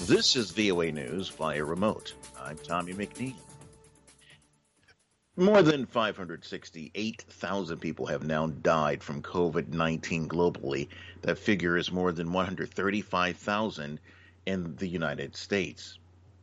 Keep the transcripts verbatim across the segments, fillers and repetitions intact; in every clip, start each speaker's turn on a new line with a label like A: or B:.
A: This is V O A News via remote. I'm Tommy McNeil. More than five hundred sixty-eight thousand people have now died from COVID nineteen globally. That figure is more than one hundred thirty-five thousand in the United States.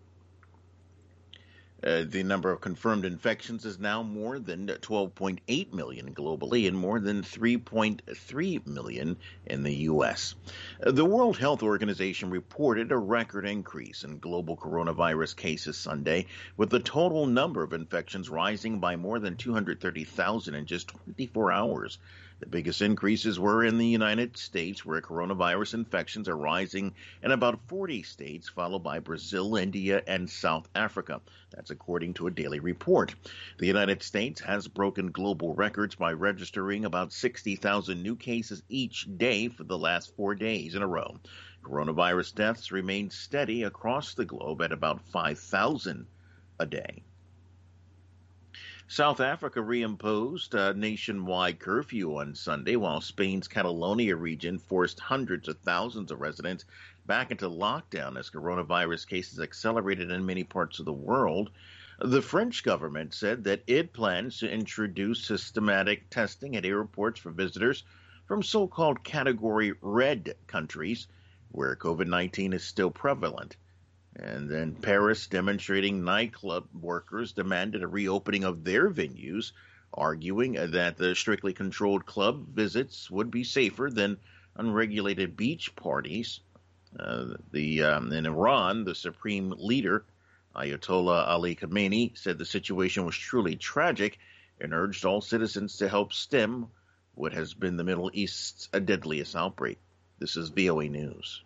A: Uh, the number of confirmed infections is now more than twelve point eight million globally and more than three point three million in the U S. Uh, the World Health Organization reported a record increase in global coronavirus cases Sunday, with the total number of infections rising by more than two hundred thirty thousand in just twenty-four hours. The biggest increases were in the United States, where coronavirus infections are rising in about forty states, followed by Brazil, India, and South Africa. That's according to a daily report. The United States has broken global records by registering about sixty thousand new cases each day for the last four days in a row. Coronavirus deaths remain steady across the globe at about five thousand a day. South Africa reimposed a nationwide curfew on Sunday, while Spain's Catalonia region forced hundreds of thousands of residents back into lockdown as coronavirus cases accelerated in many parts of the world. The French government said that it plans to introduce systematic testing at airports for visitors from so-called Category Red countries, where COVID nineteen is still prevalent. And then Paris, demonstrating nightclub workers demanded a reopening of their venues, arguing that the strictly controlled club visits would be safer than unregulated beach parties. Uh, the um, in Iran, the supreme leader, Ayatollah Ali Khamenei, said the situation was truly tragic and urged all citizens to help stem what has been the Middle East's deadliest outbreak. This is V O A News.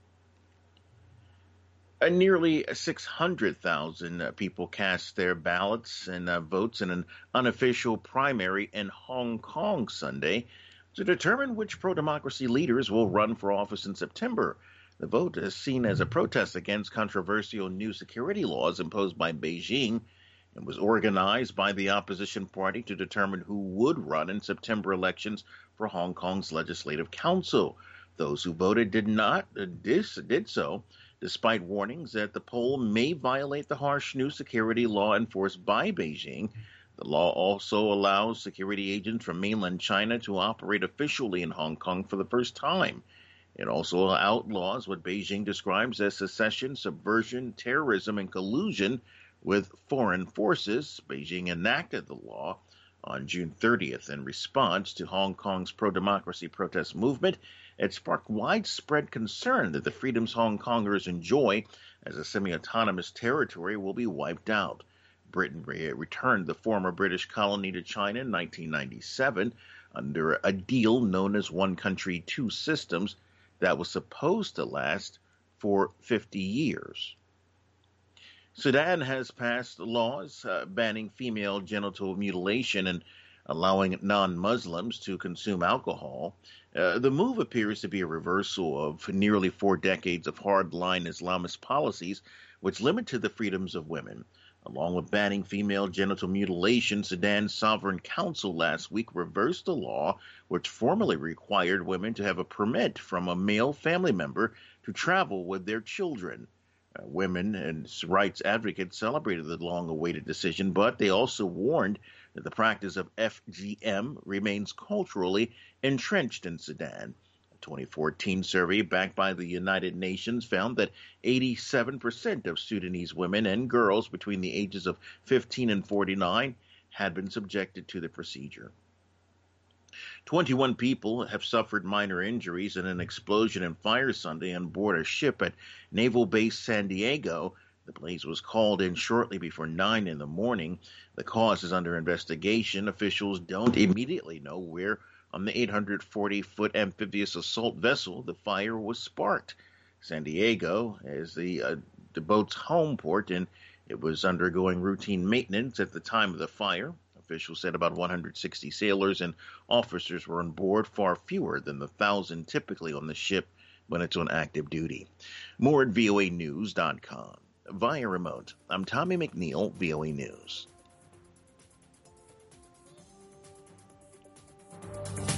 A: Uh, nearly six hundred thousand uh, people cast their ballots and uh, votes in an unofficial primary in Hong Kong Sunday to determine which pro-democracy leaders will run for office in September. The vote is seen as a protest against controversial new security laws imposed by Beijing and was organized by the opposition party to determine who would run in September elections for Hong Kong's Legislative Council. Those who voted did not uh, dis, did so despite warnings that the poll may violate the harsh new security law enforced by Beijing. The law also allows security agents from mainland China to operate officially in Hong Kong for the first time. It also outlaws what Beijing describes as secession, subversion, terrorism, and collusion with foreign forces. Beijing enacted the law on June thirtieth in response to Hong Kong's pro-democracy protest movement. It sparked widespread concern that the freedoms Hong Kongers enjoy as a semi-autonomous territory will be wiped out. Britain re- returned the former British colony to China in nineteen ninety-seven under a deal known as One Country, Two Systems that was supposed to last for fifty years. Sudan has passed laws uh, banning female genital mutilation and allowing non-Muslims to consume alcohol. Uh, the move appears to be a reversal of nearly four decades of hard-line Islamist policies which limited the freedoms of women. Along with banning female genital mutilation, Sudan's Sovereign Council last week reversed a law which formerly required women to have a permit from a male family member to travel with their children. Uh, women and rights advocates celebrated the long-awaited decision, but they also warned that the practice of F G M remains culturally entrenched in Sudan. A twenty fourteen survey backed by the United Nations found that eighty-seven percent of Sudanese women and girls between the ages of fifteen and forty-nine had been subjected to the procedure. twenty-one people have suffered minor injuries in an explosion and fire Sunday on board a ship at Naval Base San Diego. The blaze was called in shortly before nine in the morning. The cause is under investigation. Officials don't immediately know where on the eight hundred forty foot amphibious assault vessel the fire was sparked. San Diego is the, uh, the boat's home port, and it was undergoing routine maintenance at the time of the fire. Officials said about one hundred sixty sailors and officers were on board, far fewer than the thousand typically on the ship when it's on active duty. More at V O A news dot com. Via remote, I'm Tommy McNeil, V O A News.